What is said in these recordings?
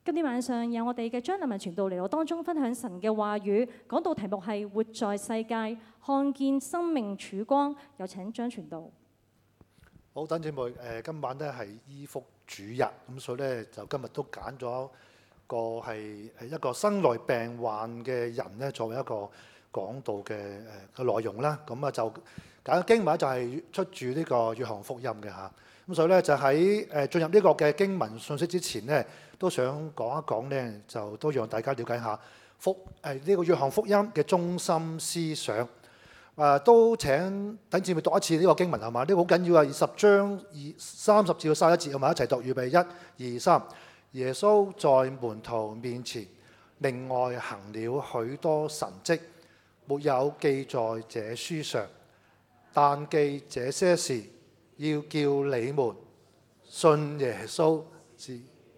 今天晚上有我哋嘅張立文傳道嚟我當中分享神嘅話語，講到題目係活在世界，看見生命曙光。有請張傳道。 好，弟兄姊妹，今晚咧係衣福主日，咁所以咧就今日都揀咗係一個生來病患嘅人咧作為一個講道嘅內容啦。咁啊就揀嘅經文就係出自呢個約翰福音嘅嚇。咁所以咧就喺進入呢個嘅經文信息之前咧，都想講一講咧，就都讓大家了解下呢個約翰福音嘅中心思想。都請弟兄姊妹讀一次呢個經文係嘛？呢個好緊要啊！20章30至31節，我哋一齊讀，預備1、2、3。耶穌在門徒面前另外行了許多神蹟，沒有記在這書上，但記這些事，要叫你們信耶穌是。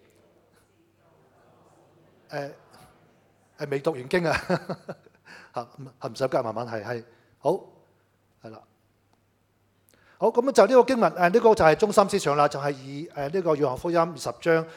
未讀完經啊，唔使急，慢慢係。好，係啦。好，咁就呢個經文，呢個就係中心思想啦，就係以呢個約翰福音20章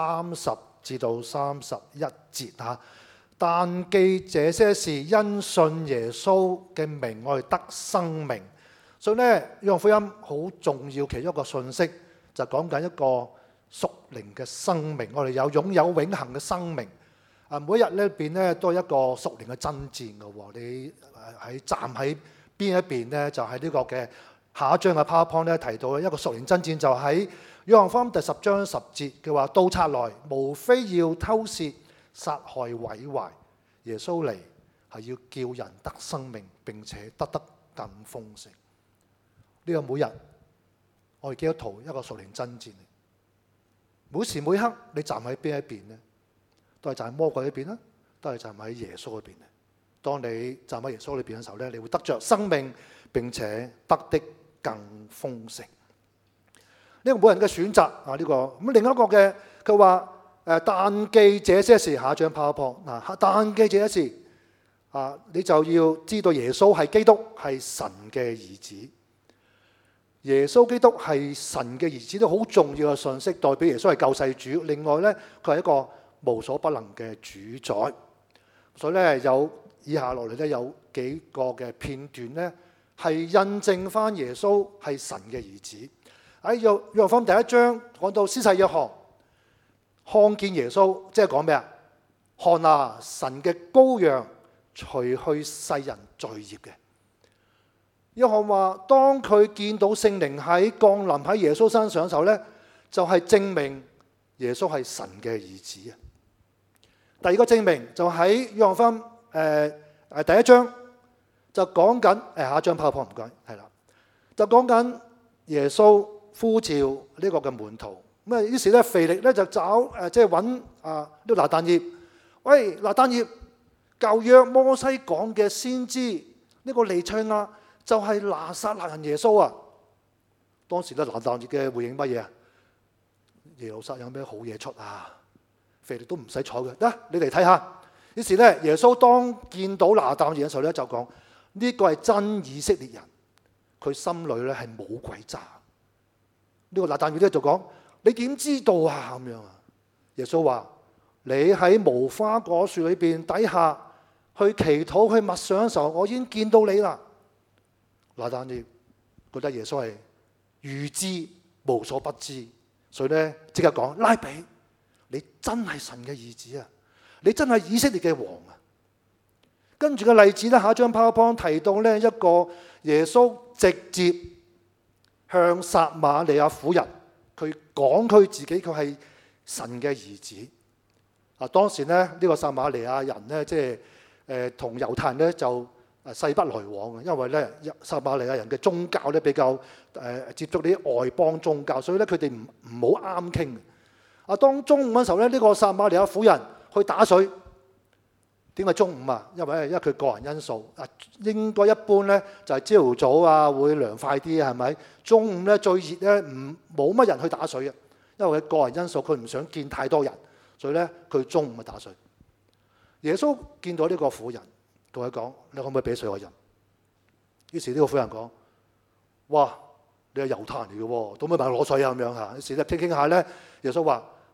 30至到31節嚇。但記這些事，因信耶穌嘅名，我哋得生命。所以咧，約翰福音好重要，其中一個信息就講緊一個屬靈嘅生命，我哋擁有永恆嘅生命。每一日呢邊咧都係一個屬靈嘅爭戰嘅喎，你站喺邊一邊咧？就係呢個嘅下一章嘅 PowerPoint 咧提到一個屬靈爭戰，就喺約翰福音第10章10節嘅話：盜賊來，無非要偷竊、殺害、毀壞。耶穌嚟係要叫人得生命，並且得更豐盛。呢個每日我哋基督徒一個屬靈爭戰，每時每刻你站喺邊一邊呢？都係站喺魔鬼嗰邊啦，都係站喺耶穌嗰邊。當你站喺耶穌裏邊嘅時候咧，你會得着生命，並且得的更豐盛。呢個每人嘅選擇啊，呢個咁另一個嘅佢話但記這些事，下一張 PowerPoint 嗱，但記這些事啊，你就要知道耶穌係基督，係神嘅兒子。耶穌基督係神嘅兒子，都好重要嘅信息，代表耶穌係救世主。另外咧，佢係一個無所不能嘅主宰。所以咧，以下落嚟咧有幾個嘅片段咧，係印證翻耶穌係神嘅兒子。喺約翰福音第1章講到施洗約翰看見耶穌，即係講咩啊？看啊，神嘅羔羊，除去世人罪孽嘅。約翰話，當佢見到聖靈喺降臨喺耶穌身上嘅時候咧，就係證明耶穌係神嘅兒子啊。第二個證明就喺約翰福音第1章就講緊下一張 PowerPoint 唔該，係啦，就講緊耶穌呼召呢個嘅門徒。咁啊，於是咧腓力咧就找即係揾呢個拿但業。喂，拿但業，舊約摩西講嘅先知呢個彌賽亞就係拿撒勒人耶穌啊。當時咧拿但業嘅回應乜嘢啊？耶路撒冷有咩好嘢出啊？腓力都唔使睬嘅，得你嚟睇下。於是咧，耶穌當見到拿但業嘅時候咧，就講呢個係真以色列人，佢心裏咧係冇詭詐。呢個拿但業咧就講：你點知道啊？咁樣啊？耶穌話：你喺無花果樹裏邊底下去祈禱、去默想嘅時候，我已經見到你啦。拿但業覺得耶穌係預知無所不知，所以咧即刻講：拉比，你真係神嘅兒子啊！你真係以色列嘅王啊！跟住嘅例子咧，下一張 PowerPoint 提到呢一個耶穌直接向撒瑪利亞婦人，佢講佢自己佢係神嘅兒子。當時呢個撒瑪利亞人呢，即係同猶太人呢就勢不來往嘅，因為咧撒瑪利亞人嘅宗教咧比較接觸啲外邦宗教，所以咧佢哋唔好啱傾嘅。當中午嗰時候咧，呢個撒瑪利亞婦人去打水。點解中午啊？因為佢個人因素啊，應該一般咧就係朝頭早啊會涼快啲，係咪？中午咧最熱咧，冇乜人去打水嘅，因為佢個人因素，佢唔想見太多人，所以咧佢中午去打水。耶穌見到呢個婦人，同佢講：你可唔可以俾水我飲？於是呢個婦人講：哇，你係猶太人嚟嘅喎，可唔可以問我攞水啊？咁樣嚇。於是咧傾傾下咧，耶穌話：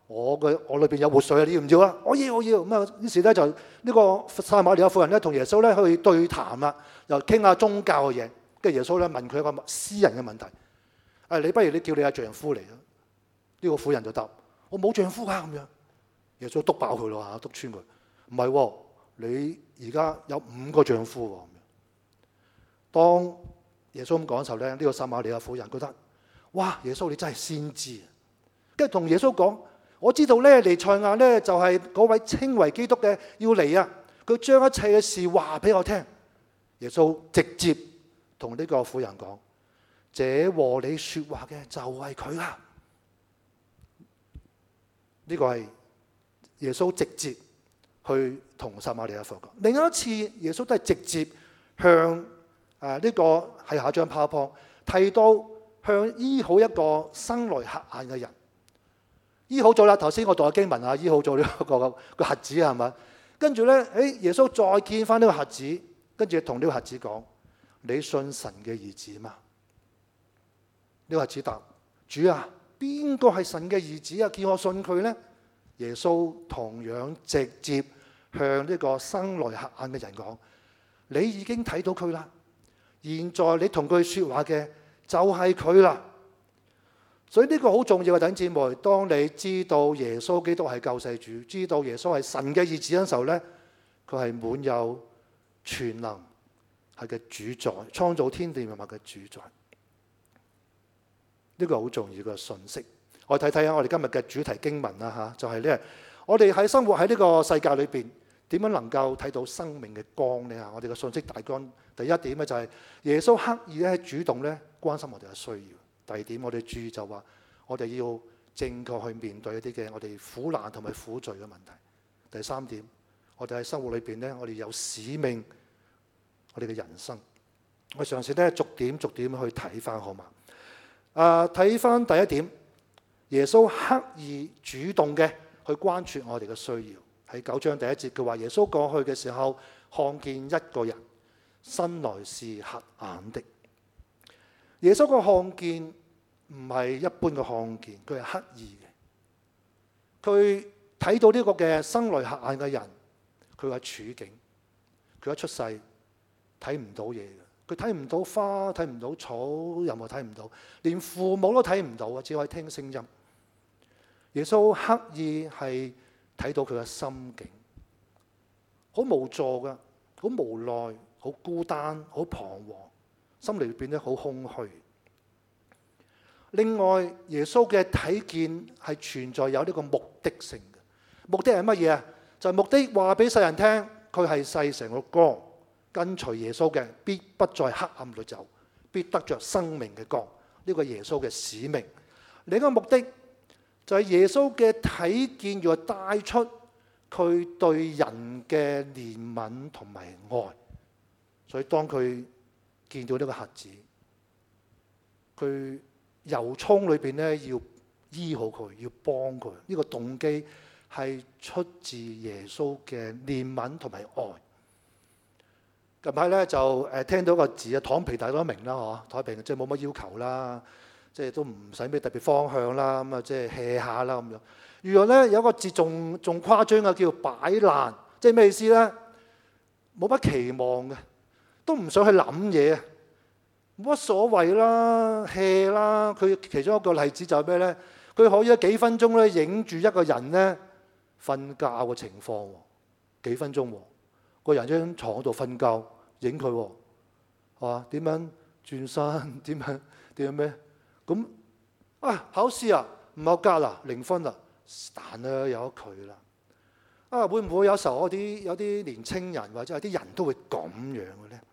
我裏邊有活水啊，你要唔要啊？我要。咁啊，於是咧就呢個撒瑪利亞婦人咧同耶穌咧去對談啦，又傾下宗教嘅嘢。跟住耶穌咧問佢一個私人嘅問題：你不如你叫你阿丈夫嚟啊？呢個婦人就答：我冇丈夫啊咁樣。耶穌督爆佢咯嚇，督穿佢。唔係喎，你而家有5個丈夫喎咁樣。當耶穌咁講嘅時候咧，呢個撒瑪利亞婦人覺得：哇！耶穌你真係先知。跟住同耶穌講：我知道咧，彌賽亞咧就係嗰位稱為基督嘅要嚟啊！佢將一切嘅事話俾我聽。耶穌直接同呢個婦人講：這和你説話嘅就係佢啦。呢個係耶穌直接去同撒瑪利亞婦人講。另一次耶穌都係直接向呢個係下張 PowerPoint提到向醫好一個生來瞎眼嘅人。醫好咗啦，頭先我讀嘅經文啊，醫好咗呢個瞎子係咪？跟住咧，耶穌再見翻呢個瞎子，跟住同呢個瞎子講：你信神嘅兒子嘛？呢個瞎子答：主啊，邊個係神嘅兒子啊？叫我信佢呢？耶穌同樣直接向呢個生來瞎眼嘅人講：你已經睇到佢啦，現在你同佢說話嘅就係佢啦。所以呢個好重要嘅弟兄姊妹，當你知道耶穌基督係救世主，知道耶穌係神嘅兒子嘅時候呢，佢係滿有全能，係嘅主宰，創造天地萬物嘅主宰。呢個好重要嘅信息。我睇睇下我哋今日嘅主題經文啦嚇，就係呢：我哋喺生活喺呢個世界裏邊，點樣能夠睇到生命嘅光呢？我哋嘅信息大綱第一點咧就係耶穌刻意咧主動咧關心我哋嘅需要。第二點，我哋注意就話，我哋要正確去面對一啲嘅我哋苦難同埋苦罪嘅問題。第三點，我哋喺生活裏邊咧，我哋有使命，我哋嘅人生。我嘗試咧逐點去睇翻，好嘛？睇翻第一點，耶穌刻意主動嘅去關注我哋嘅需要。喺9章第1節，佢話耶穌過去嘅時候，看見一個人，生來是瞎眼的。耶穌個看見唔係一般嘅看見，佢係刻意嘅。佢睇到呢個嘅生來瞎眼嘅人，佢嘅處境，佢一出世睇唔到嘢嘅，佢睇唔到花，睇唔到草，任何睇唔到，連父母都睇唔到啊，只可以聽聲音。耶穌刻意係睇到佢嘅心境，好無助㗎，好無奈，好孤單，好彷徨。心裏邊咧好空虛。另外，耶穌嘅睇見係存在有呢個目的性嘅。目的係乜嘢啊？就係目的話俾世人聽，佢係世上嘅光，跟隨耶穌嘅必不在黑暗裏走，必得着生命嘅光。呢個係耶穌嘅使命。另一個目的就係耶穌嘅睇見要帶出佢對人嘅憐憫同埋愛。所以當佢見到呢個瞎子，佢由衷裏邊咧要醫好佢，要幫佢。呢個動機係出自耶穌嘅憐憫同埋愛。近排咧就聽到個字啊，躺平大家都明啦，嗬，躺平即係冇乜要求啦，即係都唔使咩特別方向啦，咁啊即係 hea 下啦咁樣。原來咧有一個字仲誇張嘅，叫擺爛，即係咩意思咧？冇乜期望嘅。都唔想去諗嘢，冇乜所謂啦 hea 啦。佢其中一個例子就係咩咧？佢可以喺幾分鐘咧影住一個人咧瞓覺嘅情況，幾分鐘，個人喺張牀度瞓覺，影佢，係嘛？點樣轉身？點樣咩？咁考試啊唔合格啦，0分啦，但啦由佢啦。會唔會有時候有啲年青人或者有啲人都會咁樣嘅咧？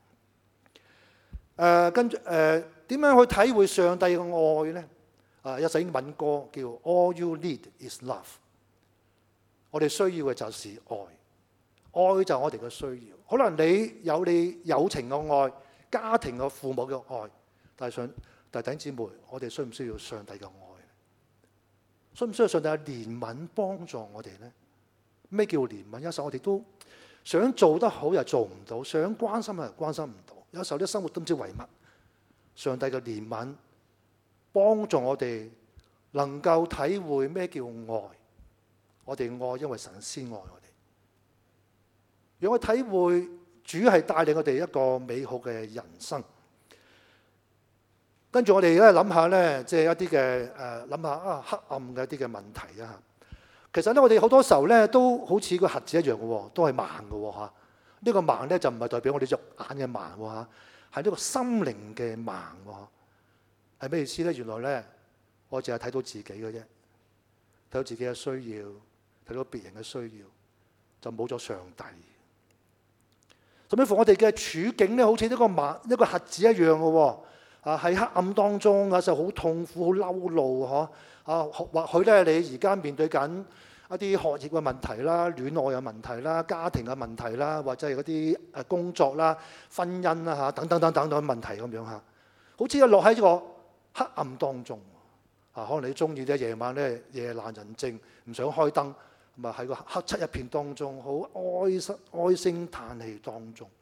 跟住點樣去體會上帝嘅愛呢？有首英文歌叫 All You Need Is Love。我哋需要嘅就是愛，愛就係我哋嘅需要。可能你有友情嘅愛、家庭嘅父母嘅愛，但係弟兄姊妹，我哋需唔需要上帝嘅愛？需唔需要上帝嘅憐憫幫助我哋呢？咩叫憐憫？有時候我哋都想做得好又做唔到，想關心又關心唔到。有時候啲生活都唔知為乜。上帝嘅憐憫幫助我哋能夠體會咩叫愛， 我哋愛，因為神先愛我哋。讓我體會主係帶領我哋一個美好嘅人生。跟住我哋咧諗下咧，即係一啲嘅諗下黑暗嘅一啲嘅問題啊。其實咧，我哋好多時候咧都好似個瞎子一樣嘅喎，都係盲嘅喎嚇。呢個盲咧就唔係代表我哋肉眼嘅盲喎嚇，係呢個心靈嘅盲喎。係咩意思咧？原來咧，我淨係睇到自己嘅啫，睇到自己嘅需要，睇到別人嘅需要，就冇咗上帝。甚至乎我哋嘅處境咧，好似一個瞎子一樣嘅喎。喺黑暗當中有時候好痛苦、好嬲怒嗬。或許咧你而家面對緊一啲學業嘅問題啦、戀愛嘅問題啦、家庭嘅問題啦，或者係嗰啲工作啦、婚姻啦嚇等等問題咁樣嚇，好似落喺個黑暗當中。可能你中意咧夜晚咧夜闌人靜，唔想開燈，咁啊喺個黑漆一片當中，好哀聲嘆氣當中。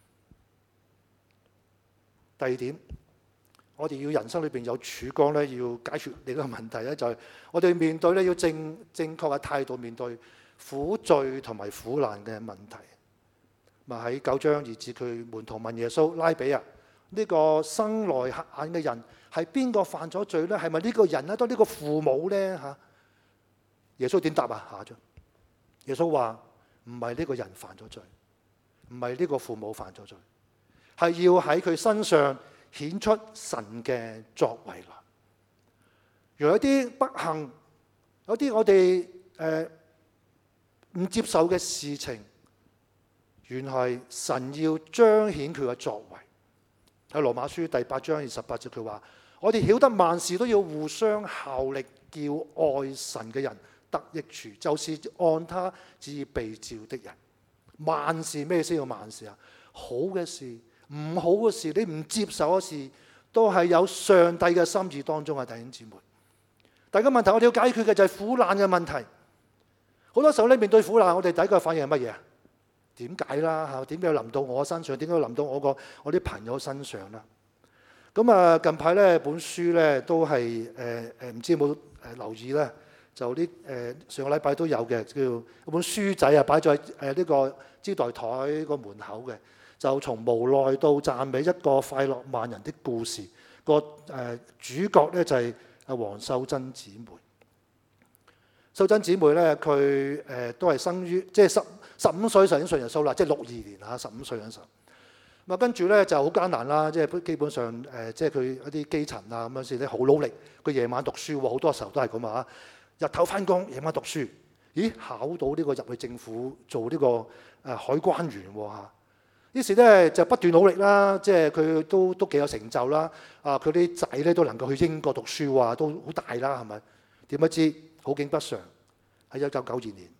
第二點，我哋要人生裏邊有曙光咧，要解決你個問題咧，就係我哋面對咧要正確嘅態度面對苦罪同埋苦難嘅問題。咪喺9章2節，佢門徒問耶穌：拉比啊，呢個生來瞎眼嘅人係邊個犯咗罪咧？係咪呢個人咧？都呢個父母咧嚇？耶穌點答啊？下章耶穌話：唔係呢個人犯咗罪，唔係呢個父母犯咗罪，係要喺佢身上顯出神嘅作為來。有一啲不幸，有啲我哋唔接受嘅事情，原係神要彰顯佢嘅作為。喺羅馬書第8章28節佢話：我哋曉得萬事都要互相效力，叫愛神嘅人得益處，就是按他旨意被召的人。萬事咩先叫萬事啊？好嘅事、唔好嘅事、你唔接受嘅事，都係有上帝嘅心意當中啊！弟兄姊妹，第二個問題我哋要解決嘅就係苦難嘅問題。好多時候咧面對苦難，我哋第一個反應係乜嘢啊？點解啦嚇？點解要臨到我身上？點解要臨到我啲朋友身上啦？咁啊近排咧本書咧都係唔知有冇留意咧？就上個禮拜都有嘅，叫一本書仔啊，擺在呢個招待台個門口嘅，就從無奈到讚美，一個快樂萬人的故事。個主角咧就係黃秀珍姊妹。秀珍姊妹咧，佢都係生於即係15歲就已經信耶穌啦，即係62年嚇，15歲嗰陣時候。咁啊跟住咧就好艱難啦，即係基本上即係佢一啲基層啊咁樣先咧好努力。佢夜晚讀書喎，好多時候都係咁啊。日頭翻工，夜晚讀書。咦，考到呢個入去政府做呢個海關員喎嚇。於是咧就不斷努力啦，即係佢都幾有成就啦。佢啲仔咧都能夠去英國讀書喎，都好大啦，係咪？點不知好景不常，喺1992年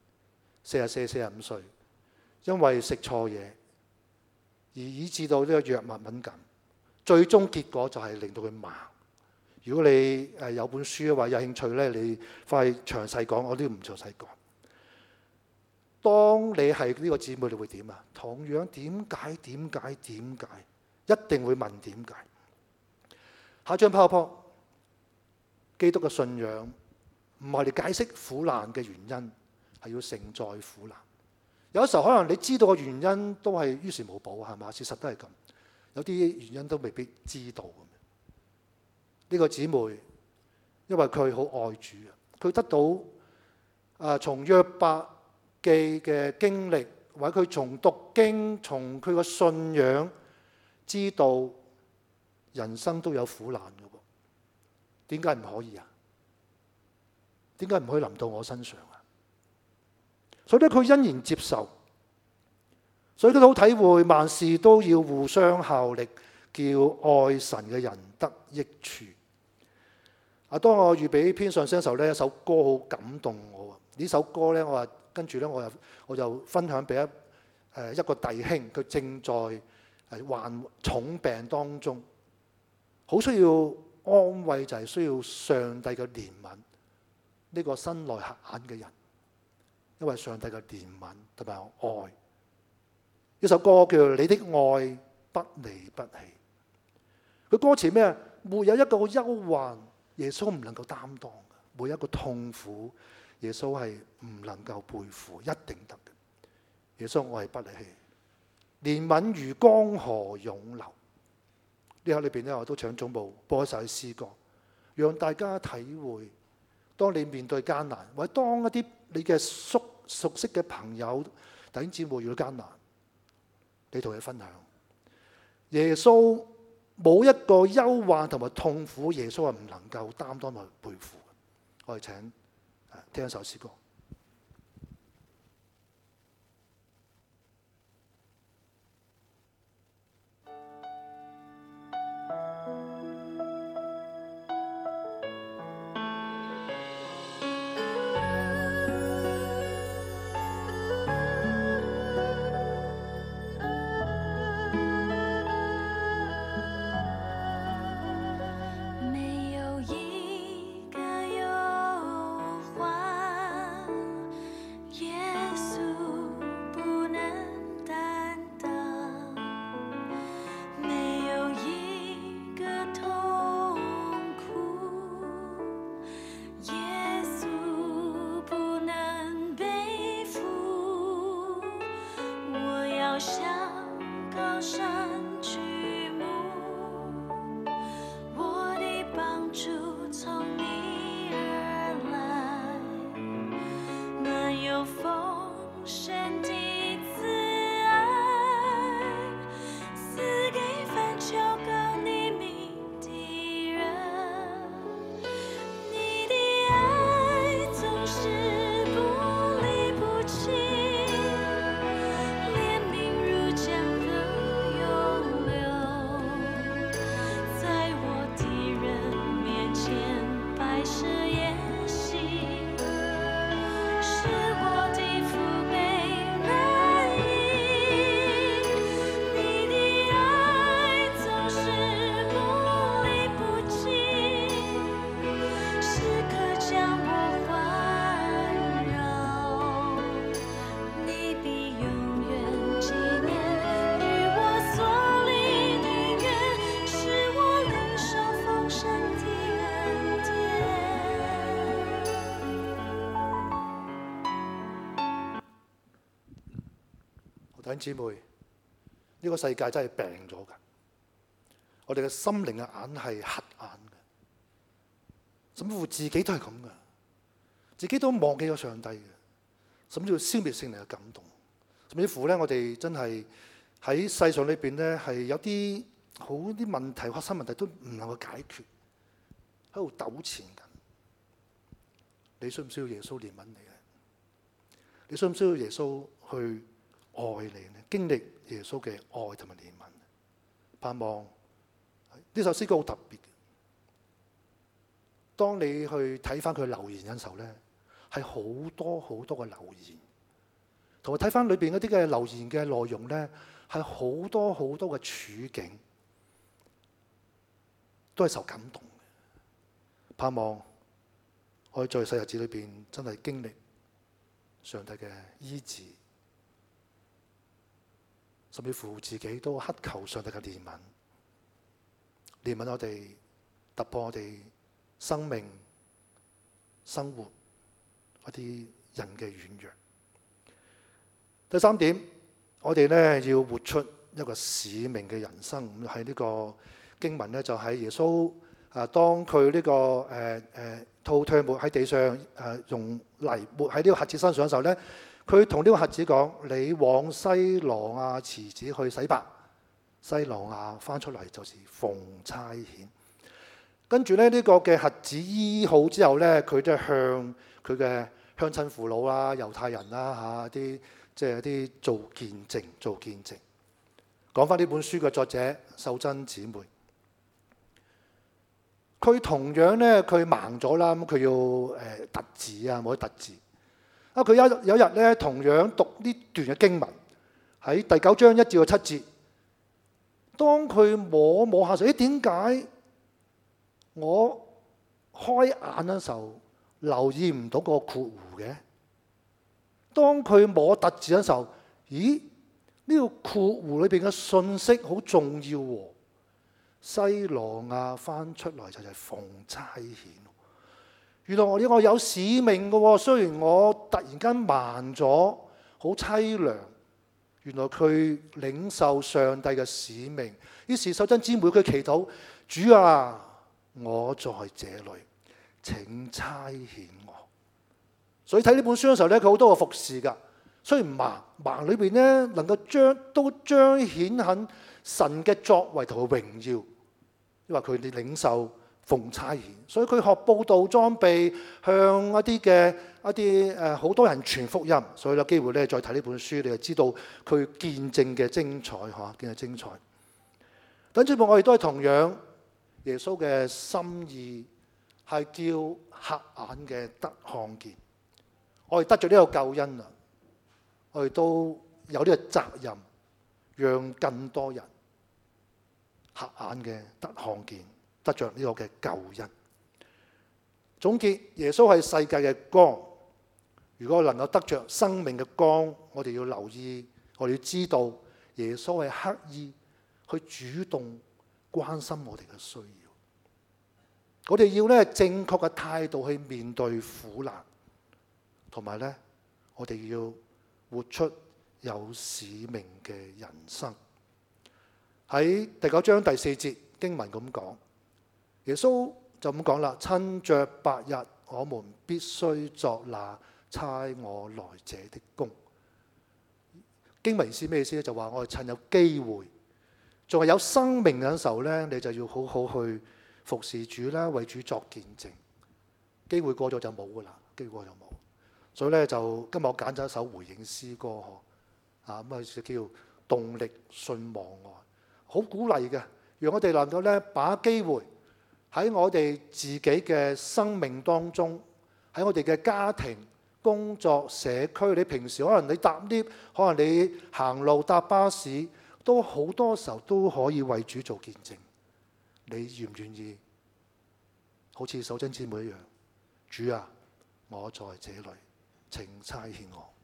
44、45歲，因為食錯嘢而以致到呢個藥物敏感，最終結果就係令到佢盲。如果你有本書嘅話，有興趣咧，你快詳細講，我都唔詳細講。當你係呢個姊妹，你會點啊？同樣點解？一定會問點解。下一張 PowerPoint， 基督嘅信仰唔係嚟解釋苦難嘅原因，係要承載苦難。有時候可能你知道嘅原因都係於事無補，係嘛？事實都係咁。有啲原因都未必知道。呢個姊妹因為佢好愛主，佢得到從約伯記嘅經歷，或者佢從讀經、從佢個信仰知道人生都有苦難嘅喎。點解唔可以啊？點解唔可以臨到我身上啊？所以咧，佢欣然接受，所以佢都好體會萬事都要互相效力，叫愛神嘅人得益處。當我預備篇信息嘅時候咧，一首歌好感動我。呢首歌咧，我話跟住咧，我就分享俾一個弟兄，佢正在患重病當中，好需要安慰，就係需要上帝嘅憐憫。呢個生來瞎眼嘅人，因為上帝嘅憐憫同埋愛。呢首歌叫《你的愛不離不棄》。佢歌詞咩？沒有一個憂患耶穌唔能夠擔當嘅，每一個痛苦耶穌係唔能夠背負，一定得嘅。耶穌，我係不離棄，憐憫如江河湧流。呢刻裏邊咧，我都唱總部播一首詩歌，讓大家體會，當你面對艱難，或者當一啲你嘅熟悉嘅朋友弟兄姊妹遇到艱難，你同佢分享，耶穌冇一個憂患同埋痛苦，耶穌係唔能夠擔當同埋背負。我哋請聽一首詩歌。弟兄姊妹，呢個世界真係病咗㗎。我哋嘅心靈嘅眼係黑眼嘅，甚至乎自己都係咁嘅，自己都忘記咗上帝嘅，甚至乎消滅聖靈嘅感動。甚至乎咧，我哋真係喺世上裏邊咧，係有啲好啲問題、核心問題都唔能夠解決，喺度糾纏緊。你需唔需要耶穌憐憫你咧？你需唔需要耶穌去愛你咧？經歷耶穌嘅愛同埋憐憫，盼望呢首詩歌好特別。當你去睇翻佢留言嘅時候咧，係好多好多嘅留言，同埋睇翻裏邊嗰啲嘅留言嘅內容咧，係好多好多嘅處境，都係受感動嘅。盼望我哋在世日子裏邊真係經歷上帝嘅醫治，甚至乎自己都乞求上帝嘅憐憫，憐憫我哋，突破我哋生命、生活一啲人嘅軟弱。第三點，我哋咧要活出一個使命嘅人生。咁喺呢個經文咧，就喺耶穌當佢呢個吐唾沫喺地上用泥抹喺呢個瞎子身上嘅時候咧，佢同呢個瞎子講：你往西羅亞池子去洗白。西羅亞翻出嚟就是奉差遣。跟住咧，呢個嘅瞎子醫好之後咧，佢都向佢嘅鄉親父老啦、猶太人啦啲即係啲做見證。講翻呢本書嘅作者秀珍姊妹，佢同樣咧，佢盲咗啦，咁佢要特字啊，冇得特字。佢有一日咧，同樣讀呢段嘅經文喺第9章1至7節。當佢摸下時，點解我開眼嘅時候留意唔到個括弧嘅？當佢摸特字嘅時候，咦？呢個括弧裏邊嘅信息好重要喎。西羅亞翻出來就係奉差遣。 原來我有使命嘅喎，雖然我突然間慢咗，好凄涼。原來佢領受上帝嘅使命，於是秀珍姊妹佢祈禱：主啊，我在這裏，請差遣我。所以睇呢本書嘅時候咧，佢好多個服侍㗎。雖然盲裏邊咧能夠都彰顯很神嘅作為同埋榮耀，因為佢哋領受奉差遣，所以佢學報道裝備，向一啲好多人傳福音。所以有機會咧再睇呢本書，你就知道佢見證嘅精彩嚇，見證精彩。等住我哋都係同樣，耶穌嘅心意係叫瞎眼嘅得看見。我哋得咗呢個救恩啦，我哋都有呢個責任，讓更多人瞎眼嘅得看見，得着呢個嘅救恩。總結，耶穌係世界嘅光。如果能夠得着生命嘅光，我哋要留意，我哋要知道耶穌係刻意去主動關心我哋嘅需要。我哋要正確嘅態度去面對苦難，同埋我哋要活出有使命嘅人生。喺第9章第4節經文咁講，耶穌就咁講啦：趁着白日，我們必須作那差我來者的工。經文意思咩意思咧？就話我哋趁有機會，仲係有生命嘅時候咧，你就要好好去服侍主啦，為主作見證。機會過咗就冇噶啦，機會過就冇。所以咧就今日我揀咗一首回應詩歌咁啊叫動力信望愛，好鼓勵嘅，讓我哋能夠把握機會喺我哋自己嘅生命當中，喺我哋嘅家庭、工作、社區，你平時可能你搭 lift， 可能你行路搭巴士，都好多時候都可以為主做見證。你願唔願意好似秀珍姊妹一樣？主啊，我在這裏，請差遣我。